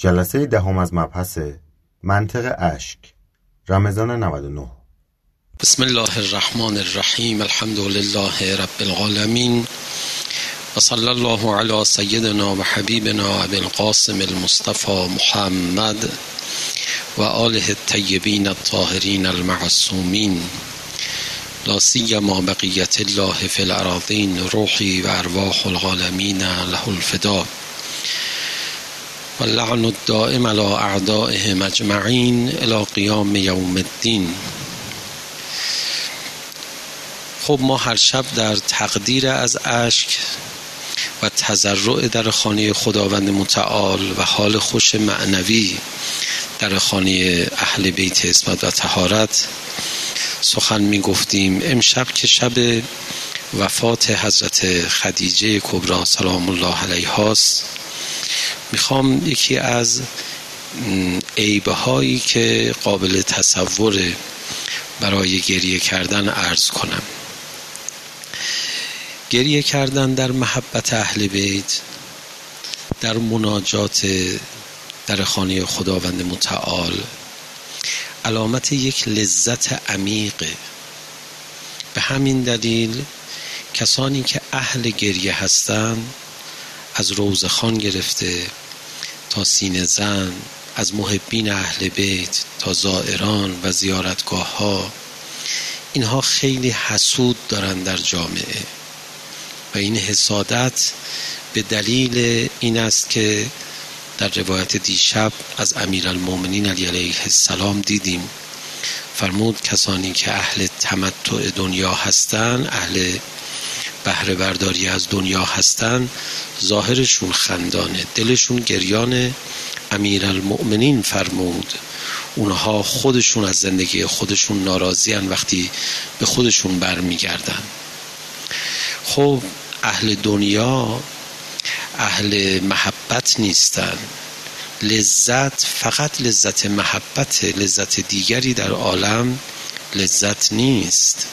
جلسه دهم از مبحث منطق اشک، رمضان 99. بسم الله الرحمن الرحیم. الحمد لله رب العالمین و صلی الله علی سیدنا و حبیبنا ابی القاسم المصطفى محمد و آله الطیبین الطاهرین المعصومین، لا سیما بقیت الله فی الارضین، روحی و ارواح العالمین له الفدا و اللعن الدائم علی اعدائهم اجمعین الی قیام یوم الدین. خب ما هر شب در تقدیر از اشک و تضرع در خانه خداوند متعال و حال خوش معنوی در خانه اهل بیت عصمت و طهارت سخن می گفتیم. امشب که شب وفات حضرت خدیجه کبری سلام الله علیها است، میخوام یکی از عیب‌هایی که قابل تصور برای گریه کردن عرض کنم. گریه کردن در محبت اهل بیت، در مناجات در خانه خداوند متعال، علامت یک لذت عمیقه. به همین دلیل کسانی که اهل گریه هستند، از روزخوان گرفته تا سینه زن، از محبین اهل بیت تا زائران و زیارتگاه ها، اینها خیلی حسود دارن در جامعه و این حسادت به دلیل این است که در روایت دیشب از امیرالمومنین علی علیه السلام دیدیم، فرمود کسانی که اهل تمتع دنیا هستند، اهل بهره برداری از دنیا هستند، ظاهرشون خندانه، دلشون گریان. امیرالمؤمنین فرمود اونها خودشون از زندگی خودشون ناراضیان وقتی به خودشون برمیگردن. خب اهل دنیا اهل محبت نیستن. لذت فقط لذت محبت، لذت دیگری در عالم لذت نیست.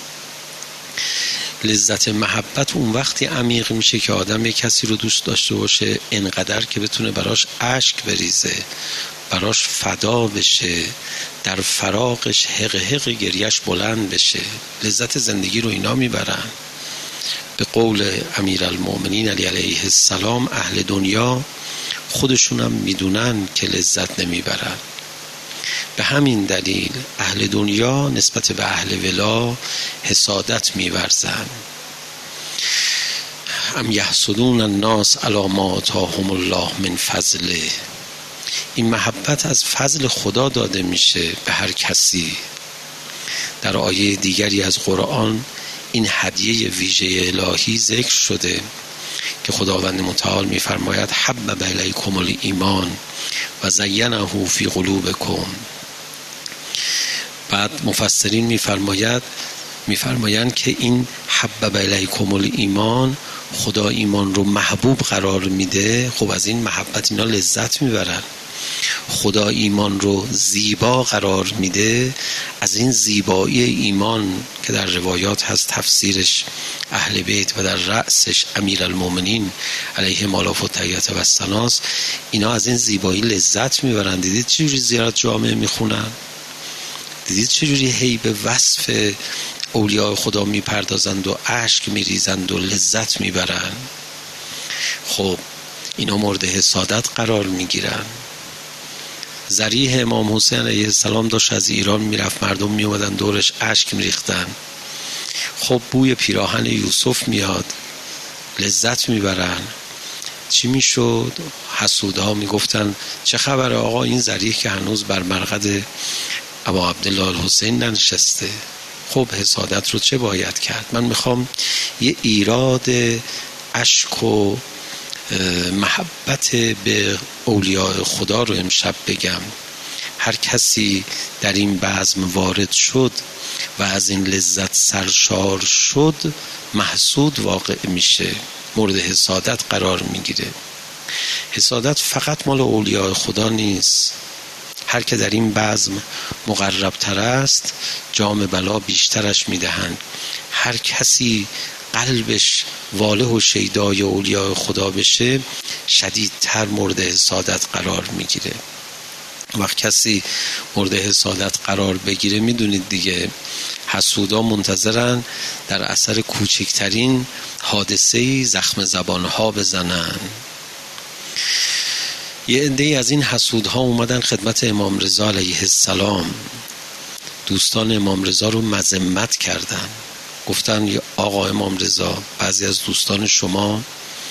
لذت محبت اون وقتی عمیق میشه که آدم یک کسی رو دوست داشته باشه انقدر که بتونه براش اشک بریزه، براش فدا بشه، در فراقش حق حق گریش بلند بشه. لذت زندگی رو اینا میبرن. به قول امیرالمومنین علی علیه السلام اهل دنیا خودشونم میدونن که لذت نمیبرن. به همین دلیل اهل دنیا نسبت به اهل ولا حسادت می‌ورزند. ام یحسدون الناس علی ما آتاهم الله من فضله. این محبت از فضل خدا داده میشه به هر کسی. در آیه دیگری از قرآن این هدیه ویژه الهی ذکر شده که خداوند متعال می‌فرماید حبب الیکم الایمان و زینه فی قلوبکم. بعد مفسرین می‌فرمایند که این حبب الیکم الایمان، خدا ایمان رو محبوب قرار میده. خب از این محبت اینا لذت میبرن. خدا ایمان رو زیبا قرار میده، از این زیبایی ایمان که در روایات هست تفسیرش اهل بیت و در رأسش امیرالمومنین علیهم آلاف و تحیت و الثناست، اینا از این زیبایی لذت میبرن. دیدید چجوری زیارت جامعه میخونن؟ دیدید چجوری هی به وصف اولیاء خدا میپردازند و اشک میریزند و لذت میبرن؟ خب اینا مورد حسادت قرار میگیرن. ضریح امام حسین علیه السلام داشت از ایران میرفت، مردم میومدن دورش اشک میریختن. خب بوی پیراهن یوسف میاد، لذت میبرن. چی میشد؟ حسودها میگفتن چه خبره آقا، این ضریح که هنوز بر مرقد ابا عبدالله الحسین ننشسته. خب حسادت رو چه باید کرد؟ من میخوام یه ایراد اشک و محبت به اولیاء خدا رو امشب بگم. هر کسی در این بزم وارد شد و از این لذت سرشار شد محسود واقع میشه، مورد حسادت قرار میگیره. حسادت فقط مال اولیاء خدا نیست. هر که در این بزم مقرب تر است جام بلا بیشترش میدهند. هر کسی قلبش واله و شیدای اولیاء خدا بشه شدیدتر مورد حسادت قرار میگیره. وقت کسی مورد حسادت قرار بگیره میدونید دیگه حسودا منتظرن در اثر کوچکترین حادثه‌ای زخم زبانها بزنن. یه عده‌ای از این حسودها اومدن خدمت امام رضا علیه السلام، دوستان امام رضا رو مذمت کردن، گفتن آقا امام رضا بعضی از دوستان شما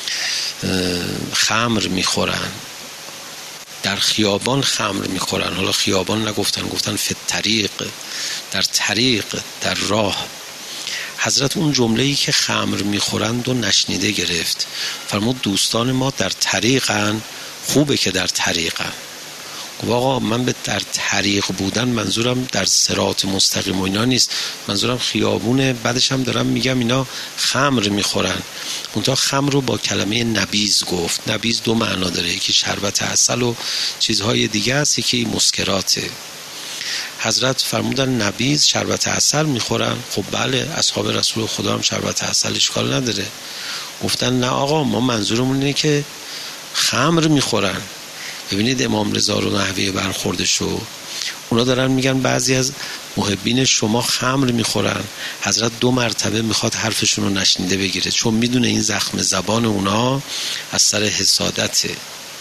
خمر میخورن، در خیابان خمر میخورن. حالا خیابان نگفتن، گفتن فی الطریق، در طریق، در راه. حضرت اون جمله‌ای که خمر میخورند و نشنیده گرفت، فرمود دوستان ما در طریقن، خوبه که در طریقن. گفت آقا من به در طریق بودن منظورم در صراط مستقیم و اینا نیست، منظورم خیابونه. بعدش هم دارم میگم اینا خمر میخورن. منتها خمر رو با کلمه نبیذ گفت. نبیذ دو معنا داره، یکی شربت عسل و چیزهای دیگه است، یکی مسکراته. حضرت فرمودن نبیذ شربت عسل میخورن. خب بله، اصحاب رسول خدا هم شربت عسل اشکال نداره. گفتن نه آقا ما منظورمون اینه که خمر میخورن. ببینید امام رضا رو نحوه برخوردشو، اونا دارن میگن بعضی از محبین شما خمر میخورن. حضرت 2 مرتبه میخواد حرفشون رو نشنیده بگیره، چون میدونه این زخم زبان اونا از سر حسادته.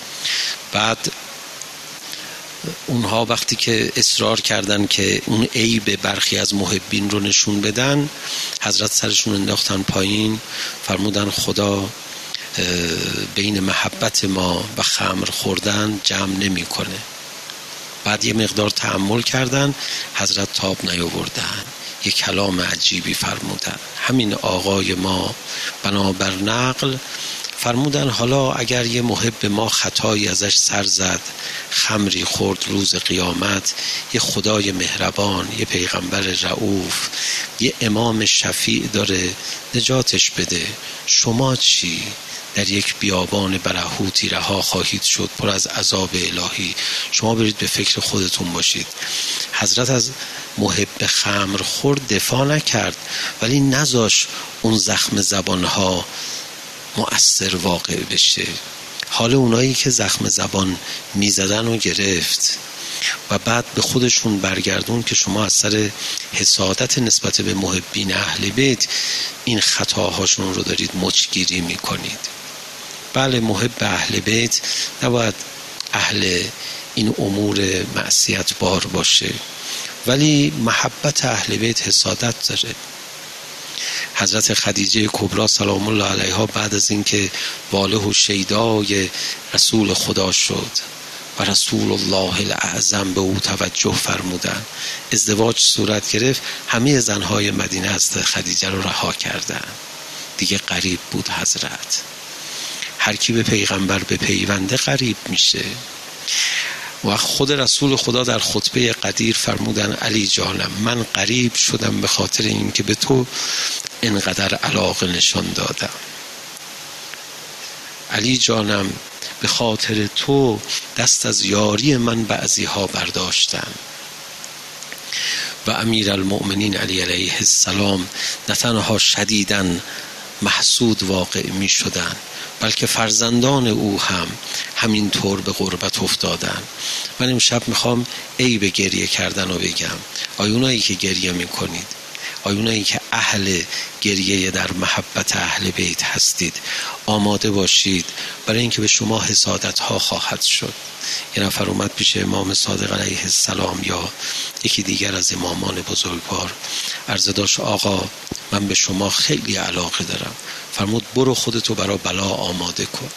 بعد اونها وقتی که اصرار کردن که اون عیب برخی از محبین رو نشون بدن، حضرت سرشون انداختن پایین، فرمودن خدا بین محبت ما و خمر خوردن جمع نمی کنه. بعد یه مقدار تأمل کردن، حضرت تاب نیاوردن، یه کلام عجیبی فرمودن. همین آقای ما بنابر نقل فرمودن حالا اگر یه محب ما خطایی ازش سر زد، خمری خورد روز قیامت، یه خدای مهربان، یه پیغمبر رؤوف، یه امام شفیع داره نجاتش بده. شما چی؟ در یک بیابان برهوتی رها خواهید شد پر از عذاب الهی. شما برید به فکر خودتون باشید. حضرت از محب خمر خورد دفاع نکرد، ولی نذاش اون زخم زبانها مؤثر واقع بشه. حال اونایی که زخم زبان میزدن و گرفت و بعد به خودشون برگردون که شما از سر حسادت نسبت به محبین اهل بیت این خطاهاشون رو دارید مچگیری میکنید. بله محب اهل بیت نباید اهل این امور معصیت بار باشه، ولی محبت اهل بیت حسادت داره. حضرت خدیجه کبری سلام الله علیها بعد از اینکه واله و شیدای رسول خدا شد و رسول الله الاعظم به او توجه فرمودن، ازدواج صورت گرفت، همه زنهای مدینه حضرت خدیجه رو رها کردن. دیگه قریب بود حضرت. هر کی به پیغمبر به پیونده قریب میشه. و خود رسول خدا در خطبه قدیر فرمودن علی جانم من قریب شدم به خاطر اینکه به تو اینقدر علاقه نشان دادم. علی جانم به خاطر تو دست از یاری من بعضی ها برداشتم. و امیر المؤمنین علی علیه السلام نه تنها شدیداً محسود واقع می شدن، بلکه فرزندان او هم همین طور به غربت افتادن. من امشب میخوام عیب گریه کردن رو بگم. آیونایی که گریه میکنید، آیونایی که اهل گریه در محبت اهل بیت هستید، آماده باشید برای اینکه به شما حسادت ها خواهد شد. یه نفر اومد پیش امام صادق علیه السلام یا یکی دیگر از امامان بزرگوار، عرض داشت آقا من به شما خیلی علاقه دارم. فرمود برو خودتو برای بلا آماده کن.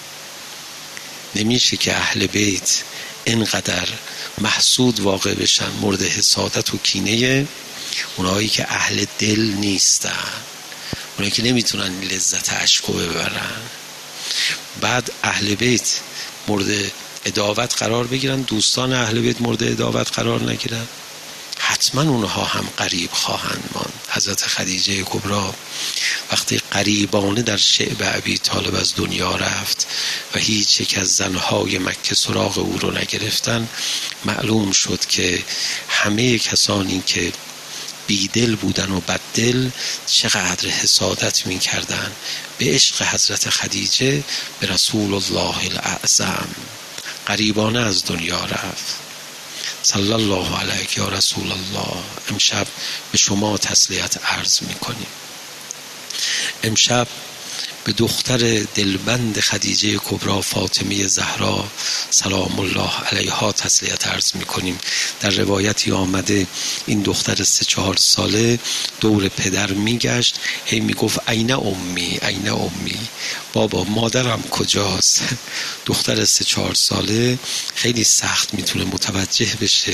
نمیشه که اهل بیت اینقدر محسود واقع بشن، مورد حسادت و کینه اونایی که اهل دل نیستن، اونایی که نمیتونن لذت عشقو ببرن. بعد اهل بیت مورد عداوت قرار بگیرن، دوستان اهل بیت مورد عداوت قرار نگیرن، حتما اونها هم قریب خواهند ماند. حضرت خدیجه کبری وقتی قریبانه در شعب ابی طالب از دنیا رفت و هیچ یک از زنهای مکه سراغ او رو نگرفتن، معلوم شد که همه کسانی که بیدل بودن و بددل چقدر حسادت می کردن به عشق حضرت خدیجه به رسول الله الاعظم. غریبانه از دنیا رفت. صلی الله علیک یا رسول الله. امشب به شما تسلیت عرض می کنیم. امشب به دختر دلبند خدیجه کبری فاطمه زهرا سلام الله علیها تسلیت عرض می کنیم. در روایتی آمده این دختر 3-4 ساله دور پدر می گشت، هی می گفت این امی، این امی، بابا مادرم کجاست؟ دختر 3-4 ساله خیلی سخت میتونه متوجه بشه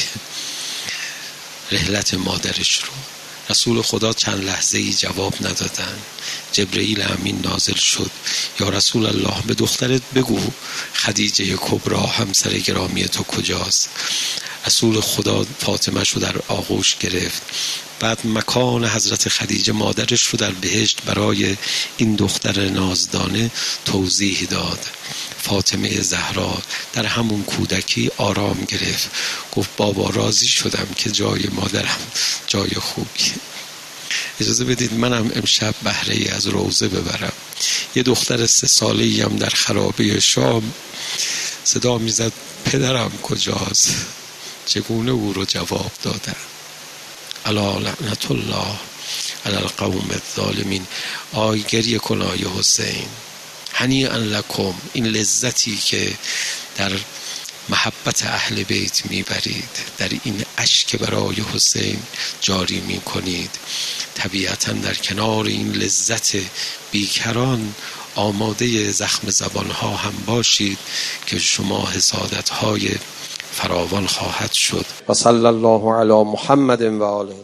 رحلت مادرش رو. رسول خدا چند لحظه ای جواب ندادن. جبرئیل امین نازل شد، یا رسول الله به دخترت بگو خدیجه کبری همسر گرامی تو کجاست؟ رسول خدا فاطمه شو در آغوش گرفت، بعد مکان حضرت خدیجه مادرش رو در بهشت برای این دختر نازدانه توضیح داد. فاطمه زهرا در همون کودکی آرام گرفت، گفت بابا راضی شدم که جای مادرم جای خوبی. اجازه بدید منم امشب بهره از روزه ببرم. یه دختر 3 ساله‌ای هم در خرابه شام صدا میزد پدرم کجاست؟ چگونه او رو جواب دادن؟ الا لعنت الله علی القوم الظالمین. آی گریه کن آی حسین، هنیئا لکم، این لذتی که در محبت اهل بیت میبرید، در این اشک برای حسین جاری میکنید، طبیعتا در کنار این لذت بیکران آماده زخم زبانها هم باشید که شما حسادتهای فراوان خواهد شد. و صلی الله علی محمد و آله.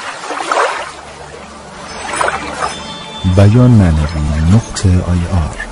بیان معنوی .ir